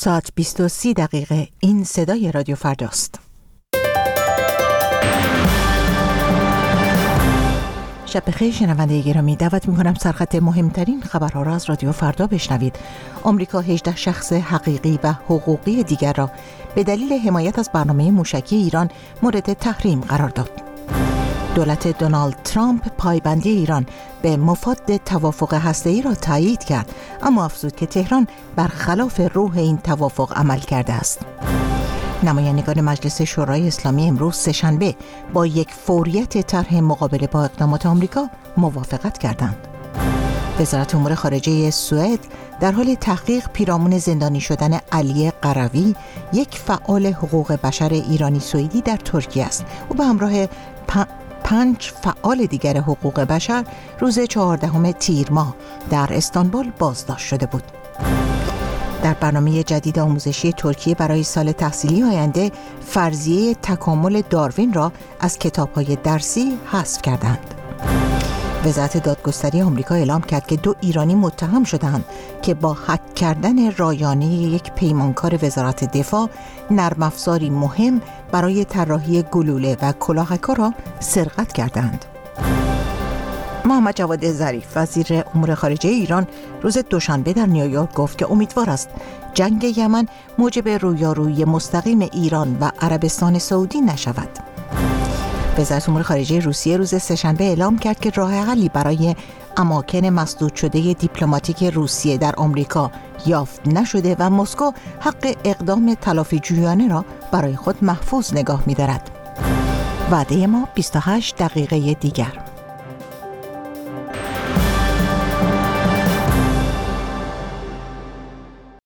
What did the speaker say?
ساعت 20:30 این صدای رادیو فرداست. شب بخیر شنونده گرامی، دعوت می‌کنم سرخط مهمترین خبرها را از رادیو فردا بشنوید. آمریکا 18 شخص حقیقی و حقوقی دیگر را به دلیل حمایت از برنامه موشکی ایران مورد تحریم قرار داد. دولت دونالد ترامپ پایبندی ایران به مفاد توافق هسته‌ای را تایید کرد، اما افزود که تهران برخلاف روح این توافق عمل کرده است. نمایندگان مجلس شورای اسلامی امروز سه‌شنبه با یک فوریت طرح مقابله با اقدامات آمریکا موافقت کردند. وزارت امور خارجه سوئد در حال تحقیق پیرامون زندانی شدن علی قروی، یک فعال حقوق بشر ایرانی سوئدی در ترکیه است. او به همراه 5 فعال دیگر حقوق بشر روز 14 تیر ماه در استانبول بازداشت شده بود. در برنامه جدید آموزشی ترکیه برای سال تحصیلی آینده فرضیه تکامل داروین را از کتاب‌های درسی حذف کردند. وزارت دادگستری آمریکا اعلام کرد که 2 ایرانی متهم شدند که با هک کردن رایانه یک پیمانکار وزارت دفاع نرم افزاری مهم برای طراحی گلوله و کلاهک‌ها را سرقت کردند. محمد جواد ظریف وزیر امور خارجه ایران روز دوشنبه در نیویورک گفت که امیدوار است جنگ یمن موجب رویارویی مستقیم ایران و عربستان سعودی نشود. وزارت امور خارجه روسیه روز سه‌شنبه اعلام کرد که راه حلی برای اماکن مسدود شده دیپلماتیک روسیه در آمریکا یافت نشده و مسکو حق اقدام تلافی‌جویانه را برای خود محفوظ نگاه می‌دارد. وعده ما 28 دقیقه دیگر.